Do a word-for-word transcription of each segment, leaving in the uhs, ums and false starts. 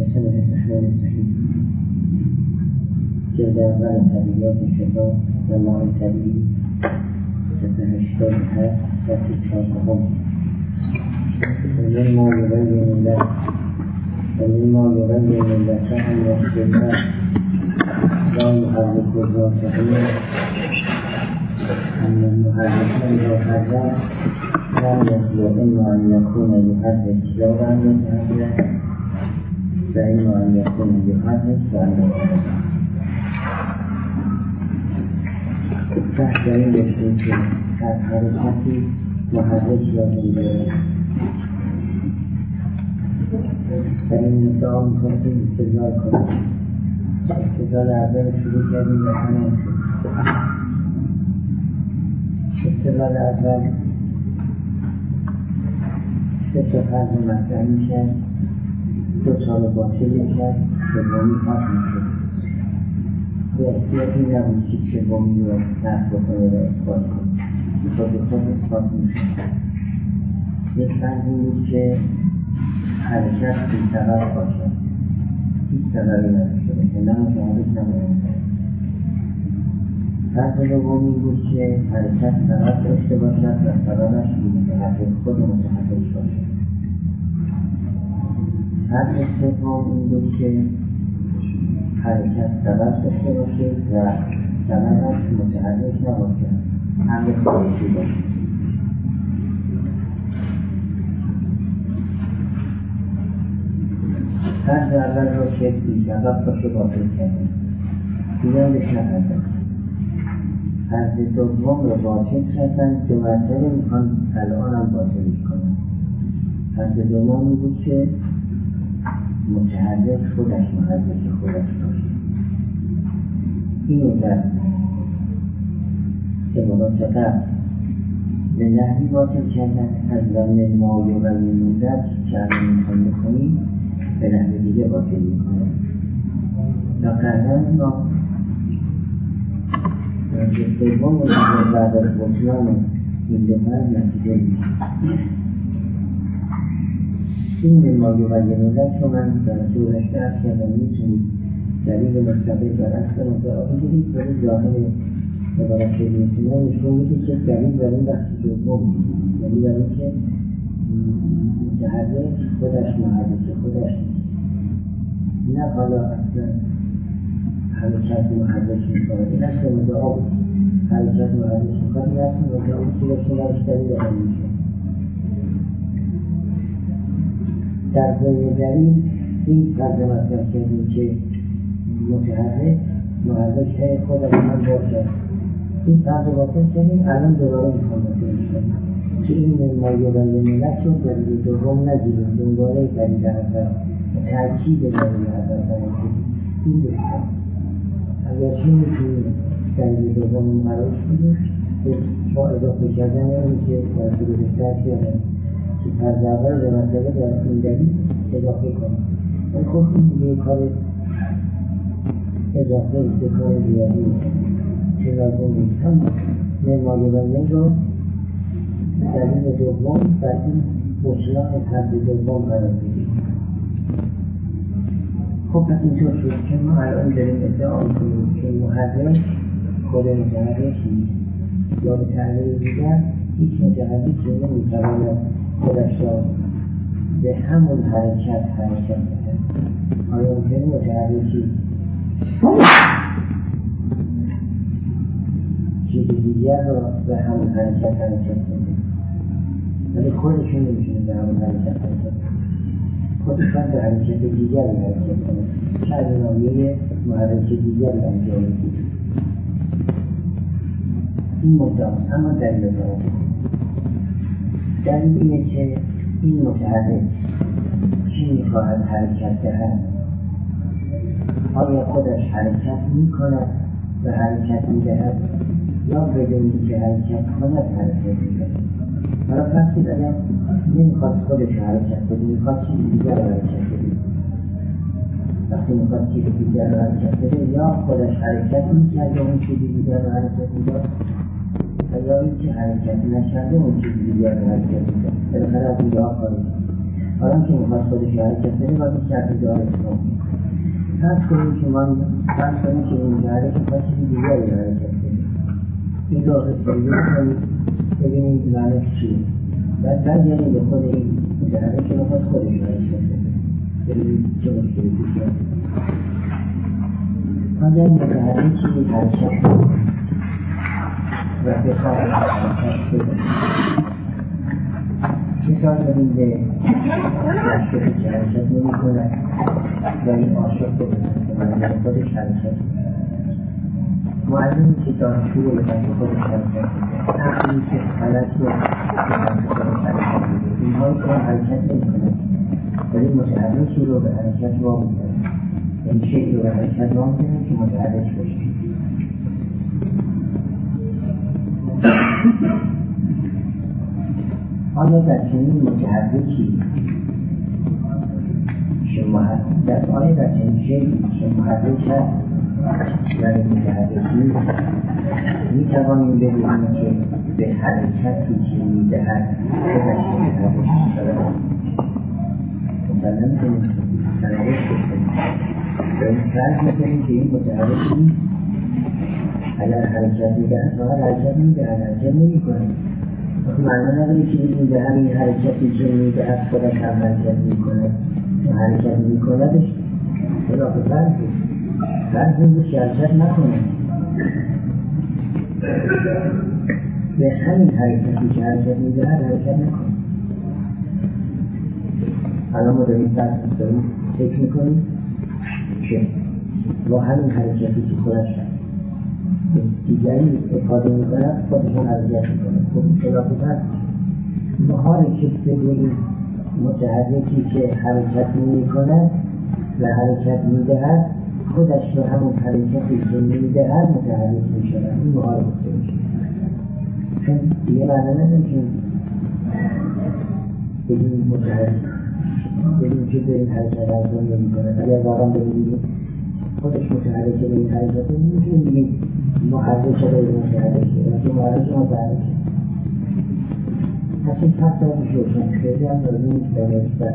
بسم الله الرحمن الرحیم. جلد اول طبیعیات شفا و ماء طبیعی صفحه هشتاد و هفت صفحه چهاردهم. ومن ما یبین الله ومن ما یبین الله ان یحکمه لا یحرک الراسخین ان المحرک اذا حرم لا يخلو اما ان يكون يحرك لو ان يتحرك فإما أن يكون يحرك فأنه يحرك. بحث این داشتیم که هر حرکتی محرک لازم داره. در این مدعا می‌خواستیم استدلال کنیم. استدلال اول شروع کردیم و تمام شد. استدلال اول سه تا فرض مطرح می‌شد، دو تا رو باطل می‌کرد، سومی حق می‌شد. به احتیاطی نبود که سومی رو نفی بکنه و اثبات کنه. خود به خود اثبات می‌شد. یک فرض این بود که حرکت بی سبب باشد، هیچ سببی نداشته باشه، نه مشاهدش نه مشاهده. فرض دوم این بود که حرکت سبب داشته باشد و سببش متحرک خود متحرک باشد. فرض سوم این بود که حرکت سبب داشته باشه و سببش متحرک نباشد، امر خارجی باشه. فرض اول را که بی سبب باشه باطل کردیم، دیگر بهش نپرداختیم. فرض دوم را باطل کردن، دو مرتبه میخوان الان هم باطلش کنن. فرض دوم بود که متحرک خودش محرک خودش باشه. اینو در عبارات قبل به نحوی باطل کردن از ضمن ما یبین الله که الان میخوان بکنیم به نحو دیگه باطل میکنه. یا قدر ما در سوم و بعد از بطلان این دو فرض نتیجه میشه. این به ما یبین الله چون من در صورت درست کردم میتونید دلیل مستقل بر اصل مدعا بگیرید ولی ظاهر عبارت شدیدتونه نشون میده که دلیل بر این بخش دوم، یعنی بر این که متحرک خودش محرک خودش نه حالا اصلا حرکت محرک میکنه. این اصلا مدعا بود، حرکت محرک میکنه. این اصلا مدعا بود که باشون برش دلیل بر این میشه. در بین دلیل این فرض مطرح کردیم که متحرک محرک خودش هم باشد. این فرض باطل کردیم، الان دوباره میخوام باطلش کنیم که این ما یبین الله چون دلیل دوم نگیریم، دنباله دلیل اول ترکیب دلیل اول کنیم. این بهتر. اگر چی میتونیم دلیل دوم مراش کنیم با اضافه کردن اون که در بهتر کردن که فرض اول به مسئله در این دلیل اضافه کنیم. ولی خب این یک کار اضافه است، کار زیادی که لازم نیست. هم ما یبین رو دلیل دوم در این بطلان فرض دوم قرار بدیم. خب پس اینطور شد که ما الان داریم ادعا می‌کنیم که محرک خود متحرک نیست، یا به تعبیر دیگر هیچ متحرکی نمی‌تواند خودش را به همون حرکت حرکت بده. آیا ممکنه متحرکی چیز دیگر را به همون حرکت حرکت بده، ولی خودشون نمی‌تونه به همون حرکت حرکت بده، خودشون به حرکت دیگری حرکت کنه، شاید نامیه محرک دیگری انجام بده. این مدعاست، اما دلیل دارد. دلیل اینه که این متحرک چی میخواهد حرکت دهد؟ آیا خودش حرکت میکند و حرکت میدهد یا بدون که حرکت کند حرکت میدهد؟ حالا فرض اگر نمیخواد خودش حرکت بده، میخواد چیز دیگر رو حرکت بده. وقتی میخواد چیز دیگر رو حرکت بده یا خودش حرکت میکرد یا اون چیز دیگر رو حرکت میداد و یا این که حرکت نکرده اون چیز دیگر رو حرکت میداد. بالاخره از اینجا خارج. آدم که میخواد خودش حرکت بده باید این شرط داره کنم. فرض کنیم که من فرض کنیم که این حرکت باید چیزی دیگری حرکت بده. این رو رسیده کنیم ببینیم معنیش چیه. بعد برگردیم به خود این حرکت که میخواد خودش حرکت بده. ببینیم چه مشکلی پیش میاد. اگر متحرکی حرکت بده و بخواد حرکت بده مثال داریم به مشکلی که حرکت نمی کند و این عاشق بده که من خودش حرکت معلومی که دانشجو رو به خودش حرکت بده عقلی که غلط رو به خودش حرکت بده اینهایی که حرکت نمی کند ولی متحرکی رو به حرکت وام می‌دهد این شکل رو به حرکت وام می‌دهد که متحرک باشه. آیا در چنین متحرکی در آیا در چنین شکلی که محرک هست ولی متحرکی می‌توانیم ببینیم که به حرکتی که می‌دهد خودش متحرک شده مسلم کنیم تناوش بکنیم به این فرض میکنیم که این متحرک نیست اگر حرکت میدهد فقط حرکت میدهد حرکت نمی کنیم معنی نداره که این همین حرکتی که میدهد خودش هم حرکت میکند حرکت میکندش خلاف فرض فرض نیست که حرکت نکنه به همین حرکتی که حرکت میدهد حرکت نکنه. الان ما داریم فرض داریم فکر میکنیم که با همین حرکتی که خودش دیگری افاده میکند خودشون حرکت میکنه خود خلاف فرض ما حرکت بدونیم متحرکی که حرکت میکند و حرکت میدهد خودش به همون حرکتی که میدهد متحرک میشود این مهار گفته میشه چون دیگه معنی نداریم که بگیم متحرک بگیم که به این حرکت حرکت نمیکند اگر واقعا بگیم خودش متحرکه به این حرکت نمیتونیم بگیم محرک شده به متحرکه وقتی محرک متحرکه پس این فرق دارم شوشن خیلی هم داریم نیست در نوشتن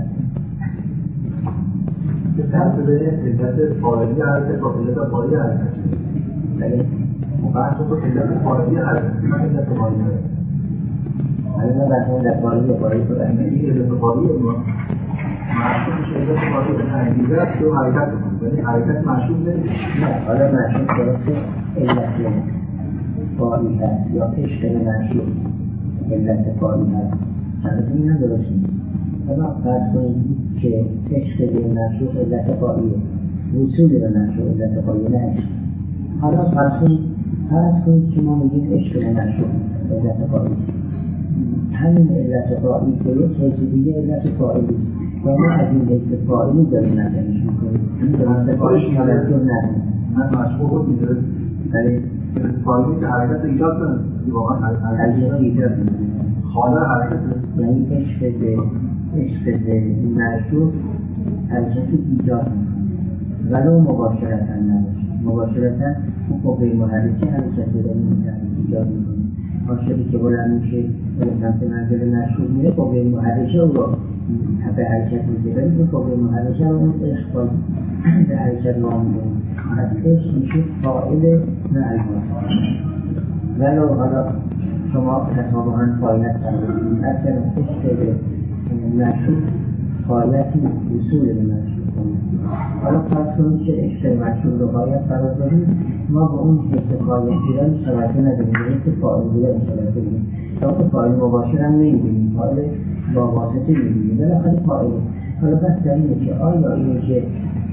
که فرق به علت فاعلی حرکت با علت فاعلی حرکت یعنی بحث رو علت فاعلی حرکت من علت فاعلی حرکت حالا من بحث اون لفاعلی فاعلی کنم این علت فاعلی ما معشوقش علت فاعلی به انگیزه است که حرکت بکنیم یعنی حرکت معشوق نمیشه نه حالا معشوق درسته علت فاعلی هست یا عشق معشوق علت فاعلی هست البته این هم درست نیست اما فرض کنید که عشق به معشوق علت فاعلیه وصول به معشوق علت فاعلی نه عشق حالا فرض کنید فرض کنید که ما میگیم عشق به معشوق علت فاعلی همین علت فاعلی که یک حیث دیگه علت فاعلی و ما از این حیث فاعلی داریم نظرش میکنیم این درست فاعلی توجه نداریم من معشوق خود میداره ولی فاعلی که حرکت ایجاد کنه واقعا حرکت ایجاد کنه خانه حرکت یعنی عشق به عشق به معشوق حرکت ایجاد میکنه ولو مباشرتا نباشه مباشرتا اون قوه محرکه حرکت رو ایجاد میکنه عاشقی که بلند میشه به سمت منزل معشوق میره قوه محرکه او رو به حرکت میده ولی این قوه محرکه رو اون عشق به حرکت را میده از عشق میشه فاعل نه الباس ولو حالا شما تصابقا فاعلیت کردید اصلا عشق به معشوق فاعلیتی وصول به معشوق کنید حالا فرض کنید که عشق معشوق رو باید فرار داریم ما با اون حس فاعلیتی را هیچ توجه نداریم به حس فاعلی را توجه داریم تا که فاعل مباشر هم نمی‌بینیم فاعل با واسطه می‌بینیم بالاخره فاعل حالا بس در اینه که آیا اینه که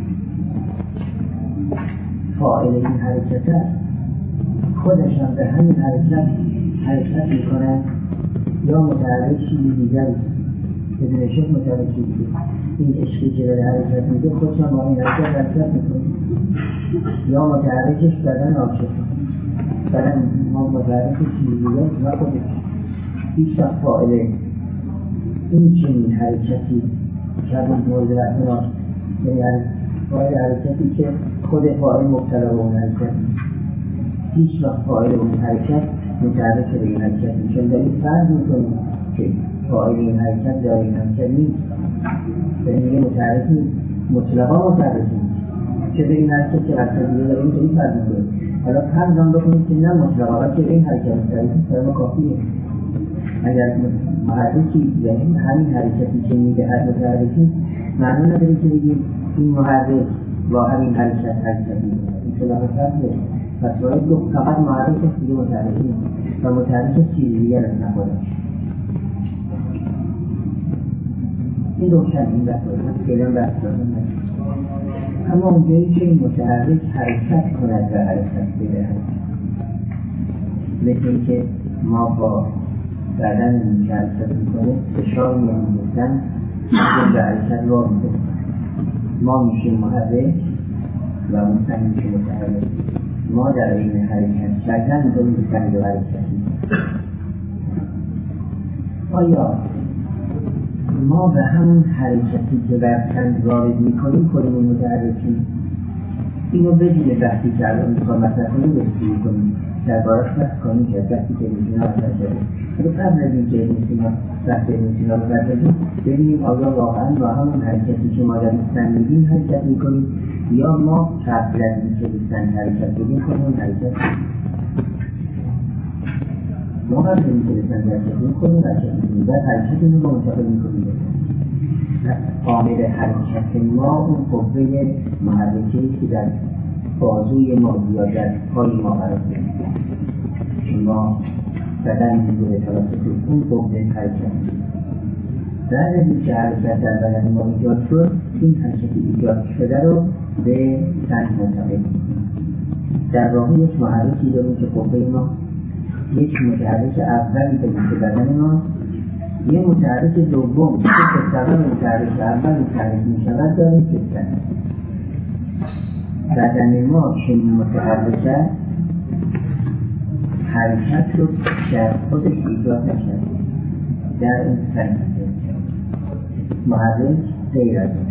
فاعل این حرکت است خودش هم به همین حرکت حرکت میکنه یا متحرک چیزی دیگر بدون شک متحرک چیزی دیگر این عشقی که داره حرکت میده خودش هم با این حرکت حرکت میکنه یا متحرکش بدن عاشق بدن ما متحرک چیزی دیگر نه خودش هیچ وقت فاعل این چنین حرکتی شبیه مورد رسمات یعنی فاعل حرکتی که خود فاعل مبتلا به اون حرکت هیچ وقت فاعل اون حرکت متحرک به این حرکت میشه در این فرض میکنیم که فاعل این حرکت داره این حرکت نیست به این متحرکی مطلقا متحرکی که به این حرکت که حرکت دیگه داره اینطوری فرض میکنه. حالا فرض بکنید که نه مطلقا که این حرکت متحرکی فرما کافیه. اگر محرکی یعنی همین حرکتی که میگه هر متحرکی معنی نداره که بگیم این محرک با همین حرکت حرکت میکنه. این خلاف فرضه. پس باید گفت فقط محرک دیگه متحرکی و متحرک چیزی دیگر از نخوره. این روشن این بحث باید کلام بحث دارم. اما اونجایی که این متحرک حرکت کند و حرکت بدهد، مثل اینکه ما با بدن این که حرکت میکنه فشار میاندازن به حرکت راه میده، ما میشیم محرک و اون سنگ میشه متحرک. ما در این حرکت کردن میکنیم به سنگ و حرکتی. آیا ما به همون حرکتی که بر سنگ وارد میکنیم خودمون متحرکیم؟ اینو بدون بحثی که الان میخوام مطرح کنیم بسیاری کنیم در بارش بحث کنیم که بحثی که ابن سینا مطرح شده. اگه قبل از اینکه ابن سینا بحث ابن سینا رو بردازیم ببینیم آیا واقعا با همون حرکتی که ما در سنگ میگیم حرکت میکنیم یا ما قبل از اینکه به سنگ حرکت بگیم خودمون حرکت ما قبل از اینکه به سنگ حرکت بگیم خودمون حرکت میکنیم و حرکت اینو با منتقل میکنیم. عامل حرکت ما اون قوه محرکه‌ای که در بازوی ما یا در پای ما قرار می‌گیره. شما بدن می‌گیره توسط اون قوه حرکت. بعد از اینکه حرکت در بدن ما ایجاد شد، این حرکت ایجاد شده رو به سنگ منتقل می‌کنیم. در واقع یک محرکی داریم که قوه ما یک متحرک اولی داریم که بدن ما، یه متحرک دوم که سبب متحرک اول متحرک می شود داریم که سنگ. بدن ما که متحرک است حرکت رو در خودش ایجاد نشد، در این سنگ محرک غیر از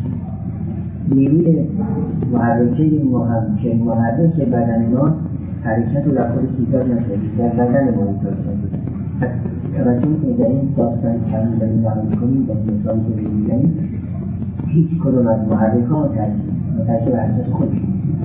نیروی محرکه مهم که محرک بدن ما حرکت رو در خودش ایجاد نشد، در بدن ما ایجاد شد. توجه که در این داستان کمی در این نقل کنیم در مثالی که بگیریم هیچ کدوم از محرک ها متعجب حرکت خودشون.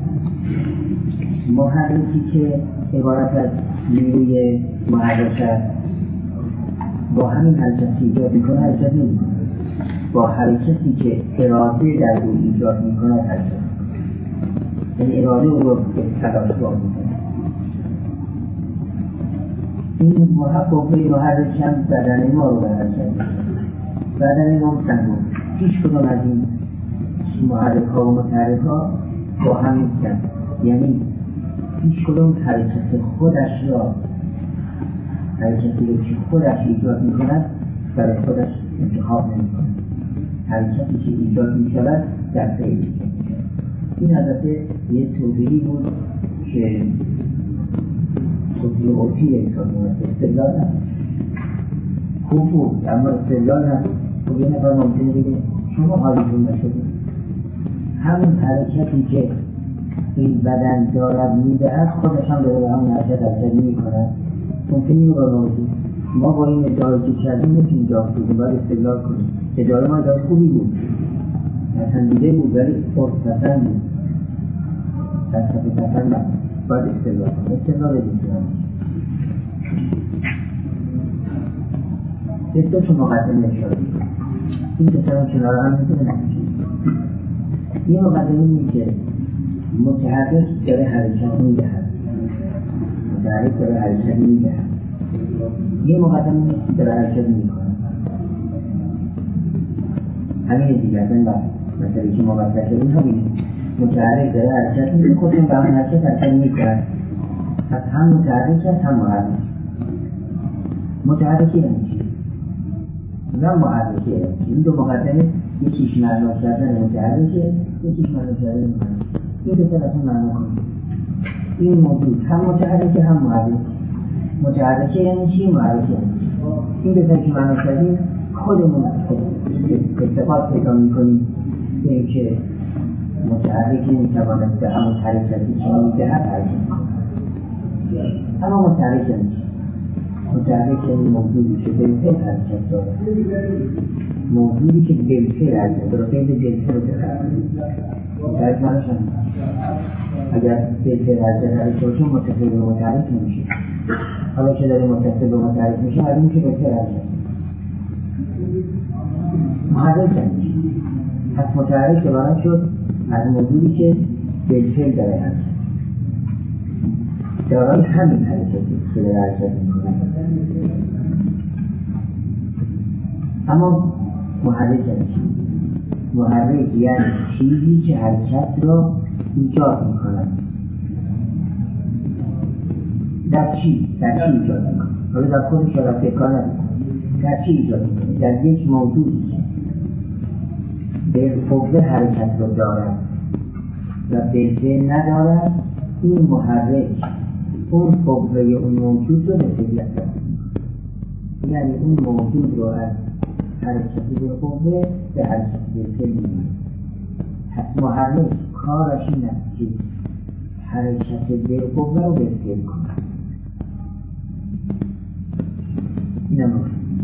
محرکی که عبارت از نیروی محرک است با همین حرکت ایجاد میکنه حرکت نمیکنه، با حرکتی که اراده در او ایجاد میکنه حرکت، یعنی اراده او رو به تلاش باز میکنه. این محققه محرک هم بدن ما رو به حرکت میکنه. بدن ما سنگ بود. هیچ کدوم از این محرک ها و متحرک ها با هم نیستن، یعنی هیچ کدوم حرکت خودش را حرکتی رو که خودش ایجاد میکند برای خودش انتخاب نمیکنه. حرکتی که ایجاد میشود در فعل ایجاد میشود. این البته یه توضیحی بود که توضیح عرفی انسان بود، استدلال نبود. خوب بود اما استدلال نبود. خب یه نفر ممکنه بگه شما حالیتون نشده، همون حرکتی که این بدن دارد میدهد خودش هم داره همون حرکت حرکت میکند. ممکنه این رو نوزید ما با این ادعایی که کردیم نمیتونیم جا بودیم، باید استدلال کنیم. ادعای ما ادعای خوبی بود، پسندیده بود ولی پسند بود، فلسفه پسند بود، باید استدلال کنیم. استدلال بدیم به دو تا مقدمه اشاره میکنم. این دو تا کنار هم میتونه نمیشه. یه مقدمه اینه که متحرک داره حرکت میدهد، متحرک داره حرکت میدهد. یه مقدمه نیست که داره حرکت میکنه. همین دیگه از این بحث مثلا که مقدمه این همینه، متحرک داره حرکت میده، خودتون به همون حرکت حرکت میکنه. پس هم متحرک هست هم محرک. متحرکی نمیشه نه محرکی هست. این دو مقدمه یکیش معنا کردن متحرکه، یکیش معنا کردن محرک. این دو طرف معنا کنید. این موجود هم متحرکه هم محرک. متحرکه یعنی چی؟ محرکه یعنی چی؟ این دو طرف معنا کردیم خودمون اتفاق پیدا میکنیم به اینکه متحرک نمیتواند به همون حرکتی که میدهد حرکت کنه. اما متحرک یعنی چی؟ متحرک یعنی موجودی که به این حرکت داره. موجودی که دلفل هست درسته به دلفل رو بخرد متعرف نشن اگر دلفل هست بخرد باشه متصل به متعرف نمیشه حالا که داره متصل به متعرف میشه از اون که دلفل هست محرک نمیشه پس متعرف عبارت شد از موجودی که دلفل داره هست دارای همین حرکتی که داره حرکت میکنه اما محرک نمیشه محرک یعنی چیزی که حرکت را ایجاد میکنه در چی؟ در چی ایجاد میکنه؟ حالا در خودش را فکر نداره در چی ایجاد میکنه؟ در یک موجودی که بالقوه حرکت را دارد و بالفعل ندارد این محرک اون قوه اون موجود رو به فعلیت دارد یعنی اون موجود رو از حرکتی بالقوه به حرکتی بالفعل می‌برد پس محرک کارش این است که حرکت بالقوه رو بالفعل کند این هم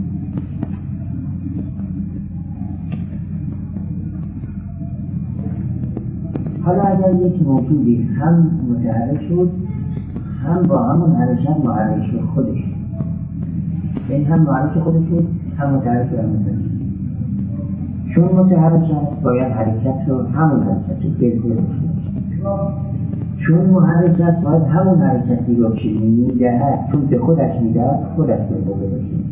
حالا اگر یک موجودی هم متحرک شد هم با همون حرکت محرک شد خودش این هم محرک خودش شد هم متحرک شد هم متحرک چون متحرک شد باید حرکت رو همون حرکت رو بلکل باشد چون محرک شد باید همون حرکتی رو که میدهد چون به خودش میدهد خودش بلکل باشد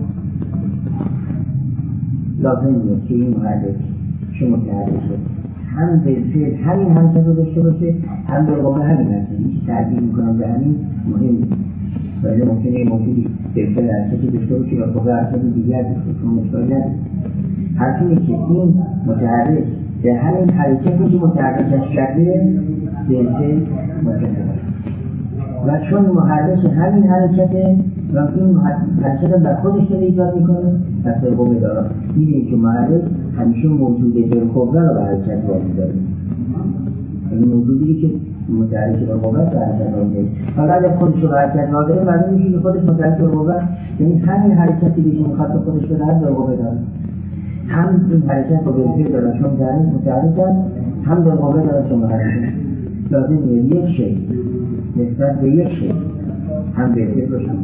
لازم نیست که این محرک چون متحرک شد هم بالفعل همین حرکت رو داشته باشه هم بالقوه همین حرکت هیچ تعدیل میکنم به همین مهم نیست ولی ممکنه یه موجودی بالفعل حرکتی داشته باشه یا قوه حرکتی دیگر داشته چون مشکل نداره حرف اینه که این متحرک به همین حرکتی که متحرکش کرده بالفعل متصل و چون محرک همین حرکته و این حرکت رو بر خودش رو ایجاد میکنه پس بالقوه داره میدونیم که محرک همیشه موجود بالقوه رو به حرکت وامی داره این موجودی که متحرک بالقوه رو به حرکت وامی داره حالا اگر خودش رو به حرکت وامی داره معلوم میشه که خودش متحرک بالقوه یعنی همین حرکتی که میخواد به خودش بدهد بالقوه داره هم این حرکت رو بالفعل داره چون متحرک هم بالقوه داره چون محرک لازم یک شی نسبت به یک شی هم بالفعل باشن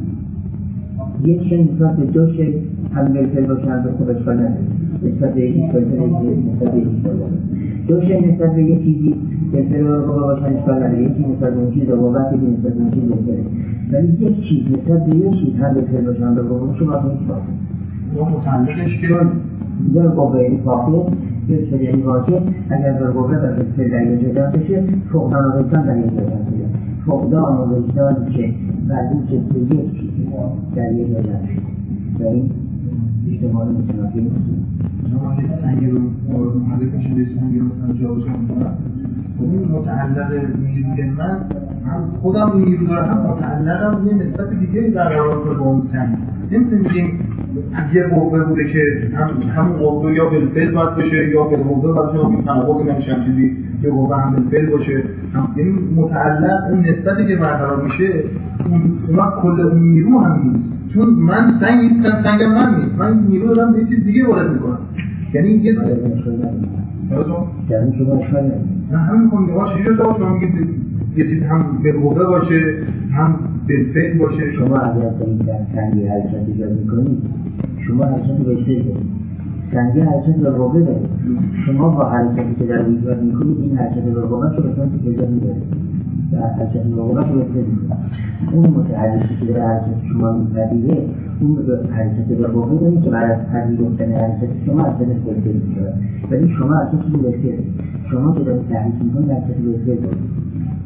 یک شی نسبت به دو شی هم بالفعل باشن به خودش کنن نسبت به یکی بالفعل نسبت به یکی دو شی نسبت به یک چیزی بالفعل بالقوه باشن اشکال نداره یکی نسبت به اون چیز قوت یکی نسبت به اون چیز بالفعل ولی یک چیز نسبت به یک چیز هم بالفعل باشن بالقوه باشن باید نیست باشه متعلقش که بالقوه یعنی فاقد بالفعل یعنی واجب اگر بالقوه و بالفعل در یک جدا بشه فقدان و وجدان در یک جدا بشه فقدان و وجدانی که بعدی که به یک چیز در یک جدا بشه و این اجتماعی متنافی نیست شما یک سنگی رو محرک میشه به سنگی رو مثلا جا بجا میکنم این متعلق نیروی من هم خودم این نیرو داره هم متعلقم یه نسبت دیگه برقرار با اون سنگ نمیتونیم بگیم یه قوه بوده که هم همون قوه یا بالفعل باید باشه یا بالقوه باید باشه این تناقض نمیشه هم چیزی یه قوه هم بالفعل باشه یعنی متعلق اون نسبتی که برقرار میشه اون کل اون نیرو هم نیست چون من سنگ نیستم سنگم من نیست من نیرو دارم به چیز دیگه وارد میکنم یعنی یه یعنی شما اشکال نداره نه همین کنید آقا چیزی رو شما میگید یه چیز هم بالقوه باشه هم بالفعل باشه شما اگر دارید در سنگی حرکت ایجاد میکنید شما حرکت بالفعل دارید سنگی حرکت بالقوه دارید شما با حرکتی که در ایجاد میکنید این حرکت بالقوه رو به صورت ایجاد میکنید و حرکت بالقوه رو بالفعل میکنید اون متحرکی که در حرکت شما میپذیره اون حرکت بالقوه دارید که بعد از پذیرفتن حرکت شما از دلش بالفعل میکنید ولی شما حرکتی بالفعل شما که دارید تحریک میکنید حرکت بالفعل دارید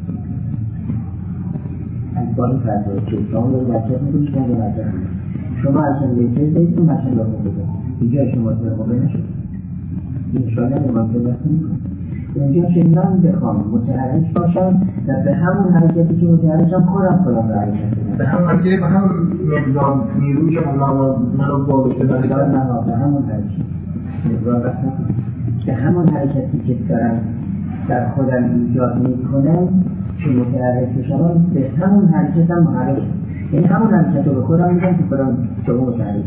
از با این فرض رو که شما دارید حرکت میکنید شما دارید حرکت میکنید شما حرکت بالفعل دارید اون حرکت بالقوه دارید اینجا شما بالقوه نشد این اشکال نداره منطق بحث نمیکنید اونجا که من بخوام متحرک باشم و به همون حرکتی که متحرکم خودم خودم رو حرکت بدم به همون حرکتی به همون مقدار نیروی که منو بابشته بردم نه به همون حرکت مقدار بحث نکنم به همون حرکتی که دارم در خودم ایجاد میکنم که متحرک بشم به همون حرکتم محرک یعنی همون حرکت رو به خودم میدم که خودم شما متحرک میشم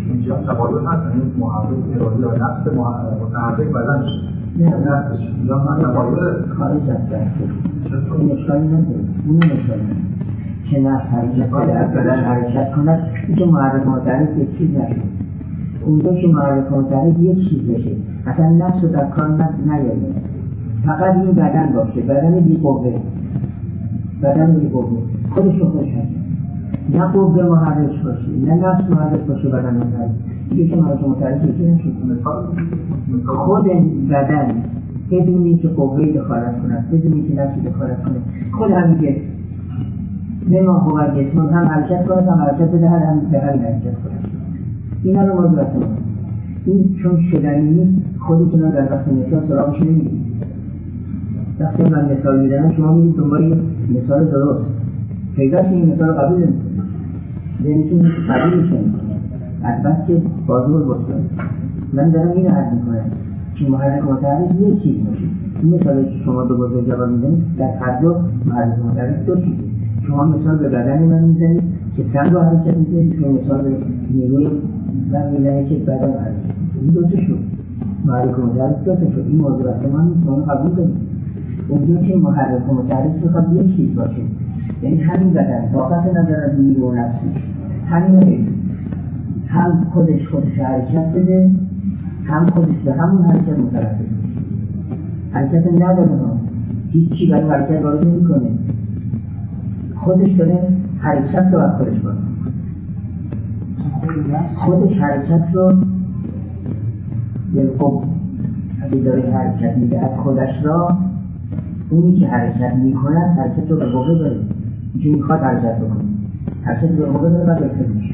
اینجا تقابل هست، این محرک ارادی و نفس متحرک بدنش نه نفسش یا من تقابل خارج از دستور این اشکالی نداره، اون اشکالی نداره که نفس حرکت کنه از بدن حرکت کند این که محرک متحرک یک چیز نشه اونجا که محرک متحرک یک چیز بشه اصلا نفس رو در کار نیاید فقط این بدن باشه بدن بی قوه بدن بی قوه خودش رو خودش هست نه قوه محرک باشه نه نفس محرک باشه بدن متحرک دیگه که محرک متحرک یکی نشد خود بدن بدونی که قوهی دخالت کند بدونی که نفسی دخالت کنه خود همین جسم به ما قوه جسم هم حرکت کنه هم حرکت بده هم به همین حرکت کنه اینا رو ما درست کنم این چون شدنی نیست خودتون رو در وقت مثال سراغش نمیدید وقتی من مثال میدنم شما میدید دنبال مثال درست پیداش این مثال قبول نمیکنید ذهنتون قبول میشه البته بازور بستان من دارم این عرض میکنم که محرک متحرک یک چیز باشه این مثالی که شما دو بازور جواب میدنید در هر دو محرک متحرک دو چیزه شما مثال به بدن من میزنید که سنگ رو حرکت میکنید که مثال به نیروی من میزنید که بدن حرکت این دو تا شد محرک متحرک دو تا شد این موضوع از من نیست ما قبول کنید اونجا که محرک متحرک بخواد یک چیز باشه یعنی همین بدن طاقت نداره از نیرو نفسی همین نیست هم خودش خودش حرکت بده هم خودش به همون حرکت متوجه حرکت نداره ها هیچی برای حرکت وارد نمی‌کنه خودش داره حرکت رو از خودش کنه خودش حرکت رو بالقوه اگه داره حرکت میده از خودش را اونی که حرکت میکنه حرکت رو به قوه داره چون میخواد حرکت بکنه حرکت به قوه داره و بهتر میشه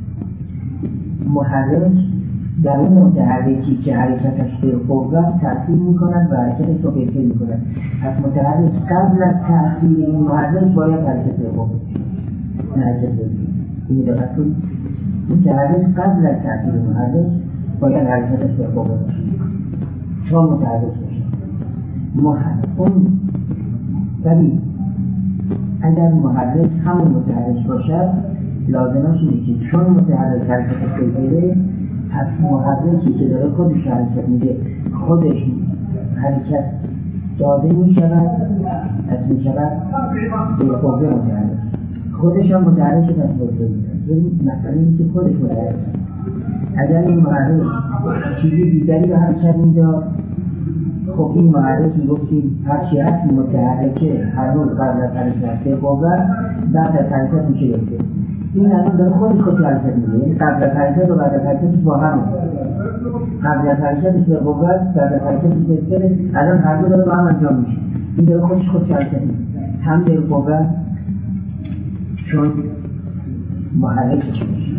محرک در اون متحرکی که حرکتش به قوه تأثیر میکند و حرکتش رو بهتر میکند پس متحرک قبل از تأثیر این محرک باید حرکت به قوه نه حرکت به این دقت کنید متحرک قبل از تأثیر محرک باید حرکتش به قوه باشه چون متحرک باشه محرک اون ولی اگر محرک همون متحرک باشد لازمش اینه که چون متحرک حرکتش بگیره پس محرکی که داره خودش حرکت میده خودش حرکت داده میشود پس میشود به قوه متحرک خودش هم متحرک پس بوده میده مثلا اینه که خودش متحرک اگر این محرک چیزی دیگری رو حرکت میداد خب این محرک میگفتیم هرچی هست متحرکه هر روز قبل از حرکت به قوه بعد از حرکت میشه بگه این الان داره خودش خودش حرکت میده یعنی قبل از حرکت و بعد از حرکتش با هم قبل از حرکتش به قوه بعد از حرکتش بهتره الان هر دو داره با هم انجام میشه این داره خودش خودش حرکت میده هم به قوه چون محرکش میشه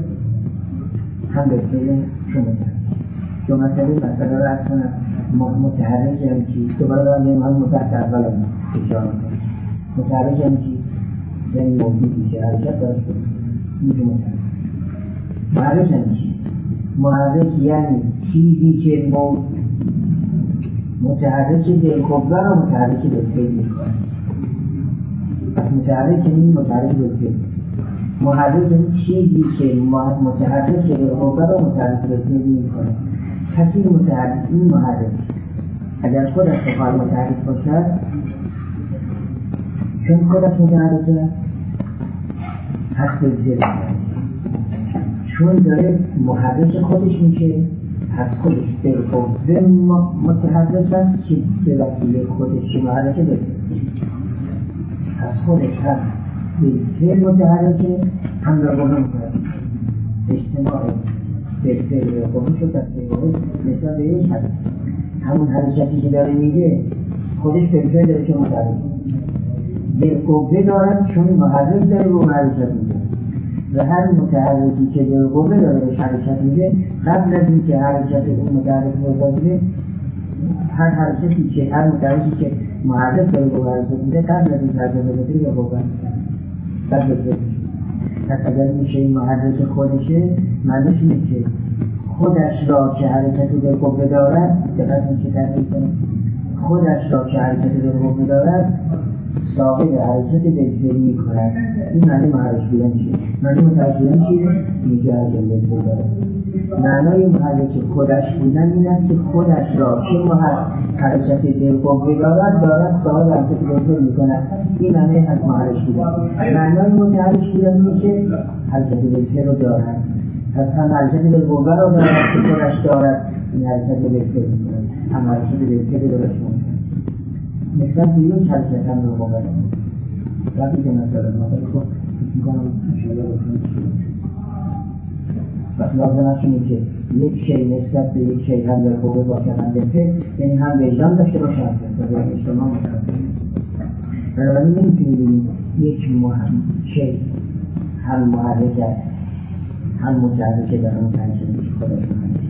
هم بهتره چون متحرک چون مثلا مثلا رو از کنم متحرک یعنی چی؟ دوباره دارم یه مهم متحرک اول هم اشاره کنم متحرک یعنی چی؟ یعنی موجودی که حرکت داشت کنم اینجا متحرک محرک یعنی چی؟ محرک یعنی چیزی که متحرک بالقوه رو متحرک بالفعل میکنه پس متحرک یعنی متحرک بالفعل محرک یعنی چیزی که متحرک بالقوه رو متحرک بالفعل میکنه کسی متحرک این محرک اگر خودش بخواد متحرک باشد چون خودش متحرکه پس بالفعل چون داره محرک خودش میشه پس خودش بالقوه متحرک است که به وسیله خودش که محرکه بشه پس خودش هم بالفعل متحرکه هم را قوه متحرک اجتماع بالفعل را قوه شد از قوه مثلا به یک حرکت همون حرکتی که داره میده خودش بالفعل داره که متحرک بالقوه دارد چون محرک داره رو حرکت میده و هر متحرکی که بالقوه داره بهش حرکت میده قبل از این که حرکت اون متحرک بازده هر حرکتی که هر متحرکی که محرک داره رو حرکت میده قبل از این حرکت بازده به قوه قبل از این پس اگر میشه این محرک خودشه معنیش اینه که خودش را که حرکت بالقوه دارد دقت این که تحقیق کنه خودش را که حرکت بالقوه دارد صاحب حرکت دلفری می کند، این معنی محرک بودن چیه؟ معنی متحرک بودن چیه؟ اینجا حرکت دلفری داره. معنای محرک خودش بودن این است که خودش را که حرکت دلقوه دارد دارد صاحب حرکت دلفری می کند، این معنی از محرک بودن. معنای متحرک بودن اینه که حرکت دلفری رو دارد، پس هم حرکت دلقوه را دارد که خودش دارد، این حرکت دلفری می کند، هم حرکت دلفری دارد شما نسبت به یک حرکت هم رو باید وقتی که مثلا مادر خود میکنم شده بکنم وقتی لازم هستونه که یک شی نسبت به یک شی هم در خوبه باشه هم دلفه یعنی هم وجدان داشته باشه هم دلفه و اجتماع متحرک بنابراین نمیتونی بینیم یک شی هم محرک است هم متحرکه در اون حرکتی که خودش محرک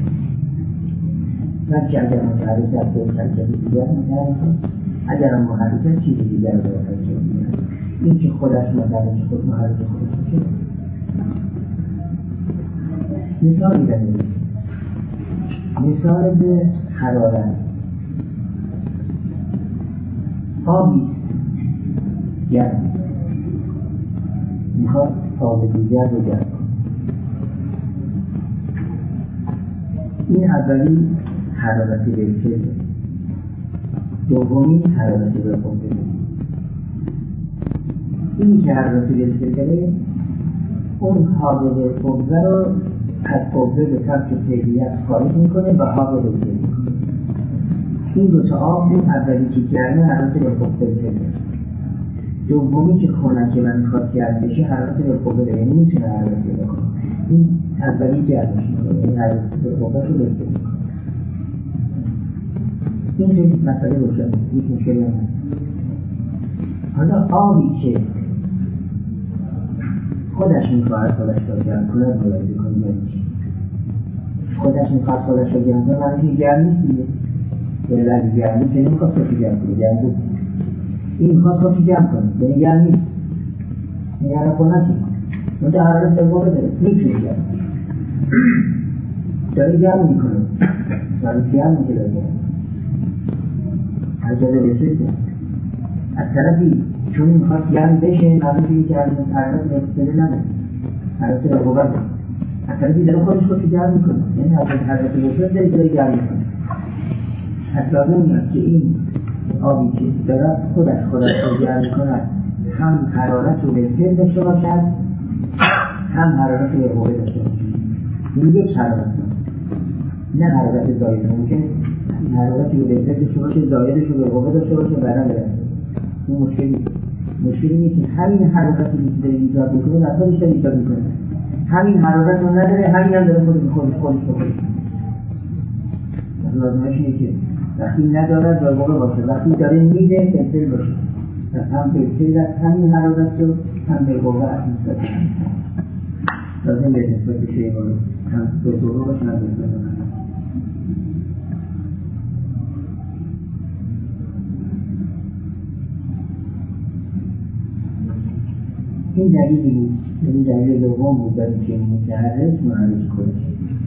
بلکه اگر متحرک است به حرکتی دیگر متحرک اگر هم محرک چیزی دیگر رو باید کنید این که خودش محرک خود محرک خودش باشه مثال میدنیم مثال به حرارت آبی گرم میخواد آب دیگر رو گرم این اولی حرارتی دلفری دومی حرارت دلقوه این که حرارت دلفری اون حاضر قوه رو از قوه به سمت فعلیت خارج میکنه و حاضر دلفری میکنه این دوتا آب اون اولی که گرمه حرارت دلقوه دومی که خنکه و میخواد گرم بشه حرارت دلقوه داره یعنی میتونه حرارت دلقوه این اولی گرمش میکنه این حرارت دلقوه رو دلفری میکنه این خیلی مسئله روشن یک مشکلی هم حالا آبی که خودش میخواهد خودش را گرم کند باید بکنه یعنی خودش میخواهد خودش را گرم کنه معنی که گرم نیست دیگه یعنی لحظه گرم نیست یعنی میخواهد خودش گرم کنه گرم بود این میخواهد خودش گرم کنه یعنی گرم نیست یعنی گرم کنه نکنه منطقه حرارت دلقوه داره میتونه گرم داره گرم میکنه داره گرم میکنه حرکت دلفری از طرفی چون میخواد گرم بشه معلومه که از حرکت دلفری نداره حرکت دلقوه داره از طرفی داره خودش خودش گرم میکنه یعنی از حرکت دلفری داره داره گرم میکنه از لازم میاد که این آبی که داره خودش خودش رو گرم میکنه هم حرارت رو دلفری داشته باشد هم حرارت دلقوه داشته باشد این یک حرارت نه حرارت زاید ممکنه این حرارتی رو بهتر داشته باشه زایدش رو به قوه داشته باشه بعدا برسه این مشکلی مشکلی نیست که همین حرارتی که داره ایجاد میکنه در خودش داره ایجاد میکنه همین حرارت رو نداره همین هم داره خودش خودش خودش بکنه لازمش اینه که وقتی نداره در قوه باشه وقتی داره میده بهتر باشه پس هم بهتر از همین حرارت رو هم به قوه از نسبت لازم به نسبت بشه هم به قوه باشه هم به نسبت این دلیلی بود این دلیل دوم بود برای که متحرک محرک خودش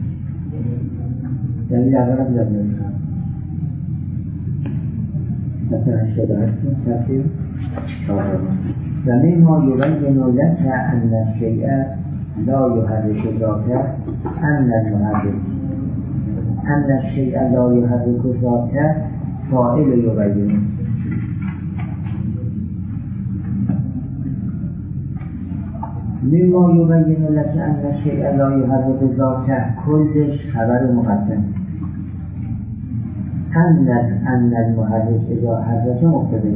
دلیل اول هم زد نمیخوام مثلا هشتاد و هشت صفحه چهارم و مما یبین لک ان الشیء لا یحرک ذاته ان المحرک ان الشیء لا یحرک ذاته فاعل یبین مما یبین لک ان الشیء لا یحرک ذاته کلش خبر مقدم ان ان المحرک اذا حرک مبتدأ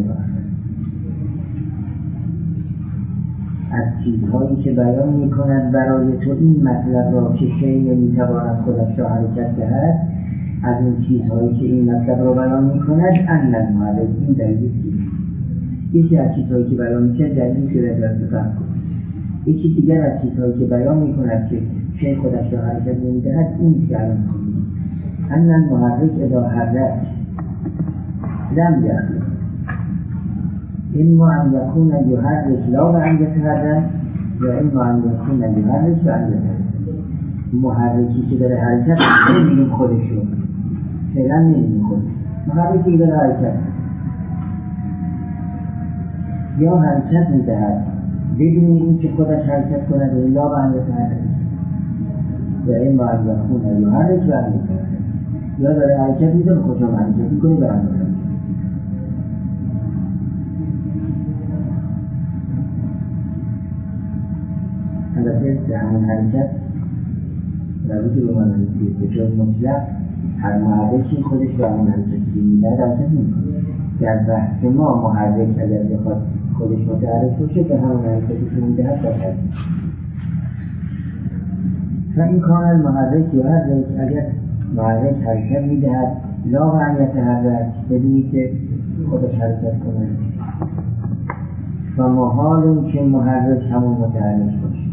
از چیزهایی که بیان می‌کند برای تو این مطلب را که شیء نمی‌تواند خودش را حرکت دهد از این چیزهایی که این مطلب را بیان می‌کند ان المحرک این دلیل یکی از چیزهایی که بیان می‌کند دلیلی که در دست فهم یکی دیگر از چیزهایی که بیان می‌کند که شیء خودش را حرکت نمی‌دهد این که الان می‌کنیم ان المحرک اذا حرک لم یحرک اما ان یکون یحرک لا و ان یتحرک و اما ان یکون یحرک و ان یتحرک محرکی که داره حرکت نمی‌بینیم خودشو فعلا نمی‌بینیم خودش محرکی که داره حرکت یا حرکت میدهد بدون اینکه خودش حرکت کند الا به اندازه حرکت و این معلق خونه یا حرکت و حرکت یا داره حرکت میده به خودم حرکت میکنه به اندازه البته به همون حرکت روی که به من به جز مطلق هر محرکی خودش به همون حرکتی که میده حرکت میکنه. در بحث ما محرک اگر بخواد خودش متحرک باشه به همون حرکتی که میده حرکت و این کار المحرک یا حرک اگر محرک حرکت میدهد لا و ان یتحرک بدونی که خودش حرکت کنه و محال که محرک همون متحرک باشه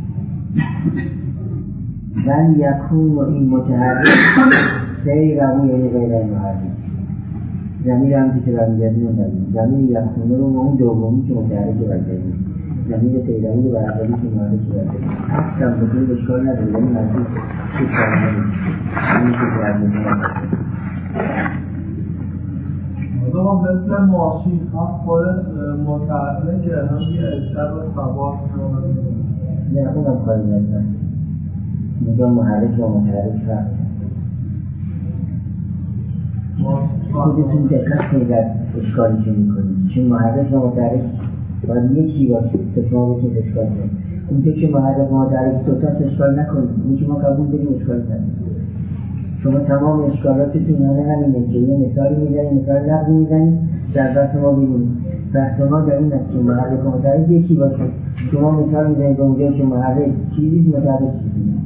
ولی یکون و این متحرک غیر او یعنی غیر محرک زمیر هم که برمیگردی نمیداریم زمیر یکونه رو اون دومی که متحرک برگردیم زمیر تیرانی رو برگردی که محرک برگردیم اصلا بکنی بشکار نداره یعنی مرسی که کارمانی همین که برگردیم آدم مثل ماشین هم خودش متحرک هم یه اشتر و سوار نه اونم کاری نستن اینجا محرک و متحرک هست خودتون دقت کنید در اشکالی که میکنید چون محرک و متحرک باید یکی باشه تا شما بتونید اشکال کنید اونجا که محرک و متحرک دوتا اشکال نکنید اون که ما قبول بریم اشکال کنید شما تمام اشکالاتتون همه همینه که یه مثالی میزنید مثال لفظی میزنید در بحث ما بیمونید بحث ما در این است که محرک و متحرک یکی باشه شما مثال میزنید اونجا که محرک چیزی متحرک چیزی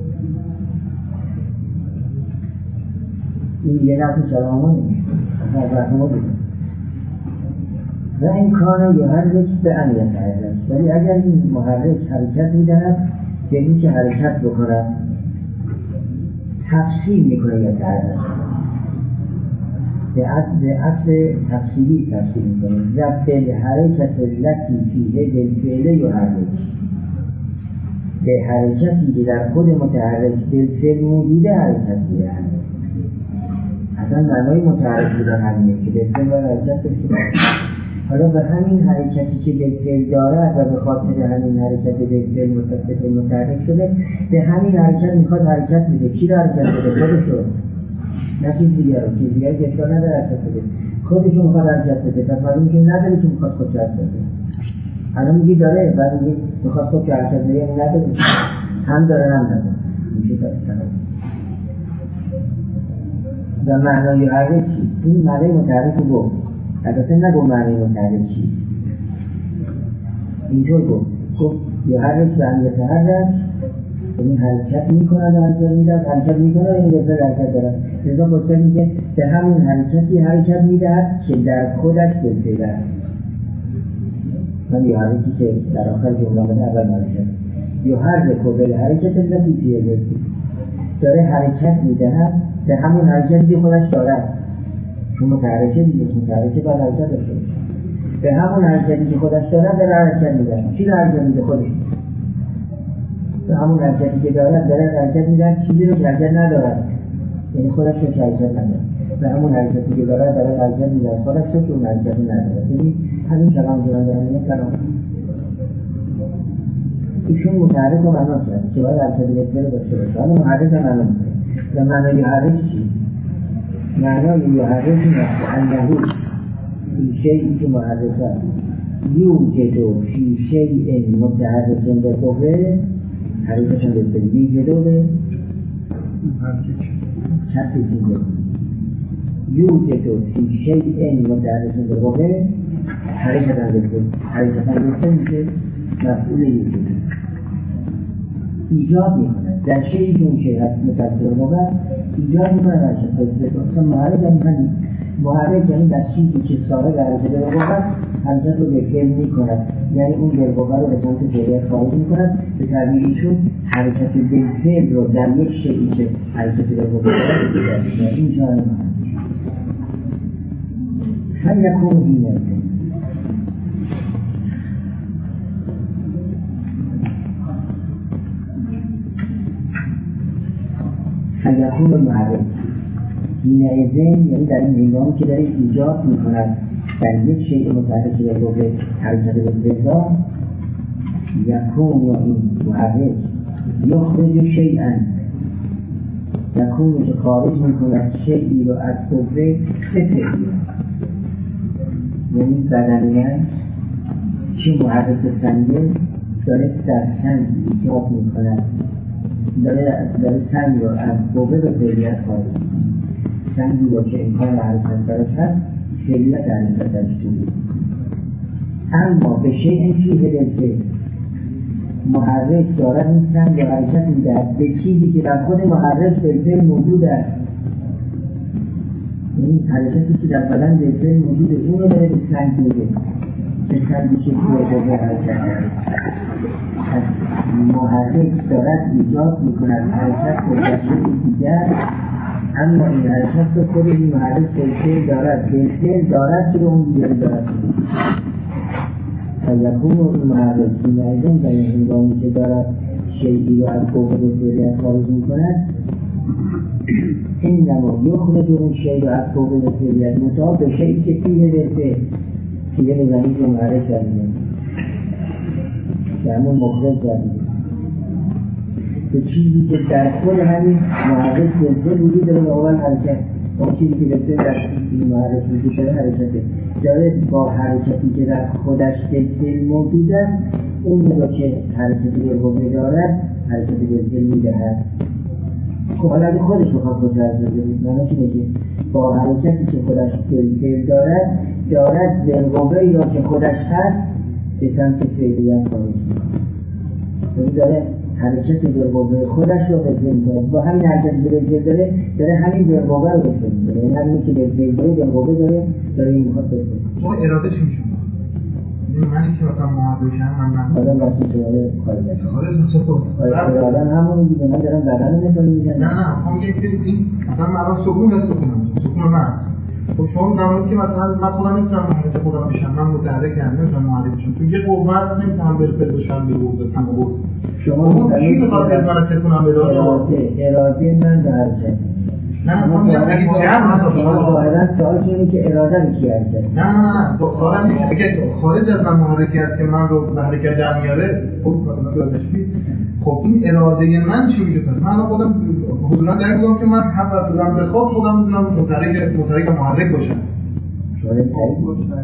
این یه نفس سلامانه از بحث ما بیمونید و این کار یحرک به ان یتحرک ولی اگر این محرک حرکت میدهد یعنی که حرکت بکند تفصیل میکنه یا تحرک به اصل تفصیلی تفصیل میکنه ضبط حرکت لکی فیه دلفعله یا حرک به حرکتی که در خود متحرک دلفعل موجوده حرکت میده اصلا معنای متحرک بودن همینه که دلفعل باید حرکت داشته حالا به همین حرکتی که دلفعل دارد و به خاطر همین حرکت دلفعل متصف متحرک شده به همین حرکت میخواد حرکت میده کی رو حرکت بده؟ خودشو نه چیز دیگر رو چیز دیگر که اشکال نداره حرکت بده خودشو میخواد حرکت بده پس معلوم که نداره که میخواد خودش حرکت بده الان میگی داره بعد میگی میخواد خودش حرکت بده یعنی نداره هم داره هم نداره میشه تفصیل و معنای حرکت چی؟ این معنای متحرک رو گفت البته نگو معنی متحرک چی اینجور گفت گفت یا حرک به هم یتحرک یعنی حرکت میکنه و حرکت میدهد حرکت میکنه و این دفعه حرکت دارد رضا پرسید میگه به همون حرکتی حرکت میدهد که در خودش دلفعل است من یا حرکتی که در آخر جمله آمده اول حرکت یا حرک و به حرکت التي فیه دلفعل داره حرکت میدهد به همون حرکتی که خودش دارد چون متحرکه دیگه متحرکه باید حرکت داشته باشه به همون حرکتی که خودش دارد داره حرکت میده چی داره حرکت میده خودش به همون حرکتی که دارد داره حرکت میده چیزی رو که حرکت ندارد یعنی خودش رو که حرکت ندارد به همون حرکتی که دارد داره حرکت میده خودش رو که اون حرکت ندارد یعنی همین کلام دارن دارن این کلام ایشون متحرک رو معنا کرد که باید حرکت بهتر داشته باشه حالا محرک رو معنا میکنه و معنای حرک چی؟ معنای یحرک این است انهو فی شیئی که محرک است یوجد فی شیء متحرک به قوه حرکتشان بسید یوجد به چطور این گفت یوجد فی شیء متحرک به قوه حرکتشان بسید حرکتشان بسید میشه مفعول یوجد ایجاد میکنه در شیئی که اون شیء هست متحرک به قوه ایجاد میکنه حرکت بسید مثلا محرک هم همین محرک یعنی در چیزی که صاحب حرکت به قوه حرکت رو به فعل میکند یعنی اون بالقوه رو به سمت جریان خارج میکند به تعبیر ایشون حرکت بالفعل رو در یک شیئی که حرکت به قوه دارد این جای هل یکون دینه هل یکون المحرک دینه ذهن یعنی در این هنگامی که داره ایجاد میکند در یک شیء متحرک که رو به حرکت بالفعل یکون یا این محرک یخرج شیئا یکون که خارج میکند شیئی رو از قوه به فعل، یعنی بدن من چه محرک سنگه داره در سنگ ایجاد میکند، داره داره سنگ رو از قوه به فعلیت خارج میکند. سنگی رو که امکان حرکت درش هست فعلیت حرکت درش توید، اما به شیء فیه بالفعل محرک دارد این سنگ رو حرکت میدهد به چیزی که در خود محرک بالفعل موجود است. یعنی حرکتی که در بدن بالفعل موجود است اون رو داره به سنگ میده، به سنگی که توی قوه حرکت دارد. از محرک دارد ایجاد میکند حرکت به شکل دیگر، اما این حرکت رو خود این محرک بالفعل دارد، بالفعل دارد که رو اون دیگری دارد. فیکون این محرک این ایزن در این هنگامی که دارد شیئی رو از قوه به فعلیت خارج میکند، این نما یخرج اون شیئی رو از قوه به فعلیت مطابق به شیئی که فیه بالفعل دیگه بزنید رو محرک کردیم که همون مخرج کردیم به چیزی که در خود همین محرک بالفعل وجود داره به اول حرکت، اون چیزی که بالفعل در این محرک وجود داره حرکته، داره با حرکتی که در خودش بالفعل موجود است اون رو که حرکتی به قوه دارد حرکتی بالفعل میدهد. خب حالا اگه خودش بخواد خود را از بزنید معنی چی میگه؟ با حرکتی که خودش بالفعل دارد دارد بالقوه‌ای را که خودش هست به سمت فعلیت خارج می‌کند، داره حرکت بالقوه خودش رو بالفعل می‌کند. با همین حرکتی که بالفعل داره داره همین بالقوه رو بالفعل می‌کنه، یعنی همینی که بالفعل داره بالقوه داره داره این می‌خواد بالفعل. ما اراده چی میشه؟ منی که مثلا محرکم من مثلا آدم وقتی سوال خارج است. خارج میشه. آدم همون دیگه من دارم بدن مثال میزنم. نه نه خب میگم که این مثلا من سکون و سکونم سکون من خب شما زمانی که مثلا من خودم نمیتونم محرک خودم بشم، من متحرکم نمیتونم محرک بشم چون یه قوت نمیتونم بالفعل بشم به قوه تناقض. شما چی میخواد از من تکونم بده؟ اراده اراده من به حرکت. نه من میگم اگه جمع مثلا شما واحدا سوال اینه که اراده رو کی حرکت؟ نه نه نه سوالم اینه اگه خارج از من محرکی است که من رو به حرکت در میاره خب مثلا یادش بید خب این اراده من چی میشه؟ پس من خودم حضورا در میگم که من هم رفتم به خود خودم میدونم متحرک متحرک محرک باشم. شما تایید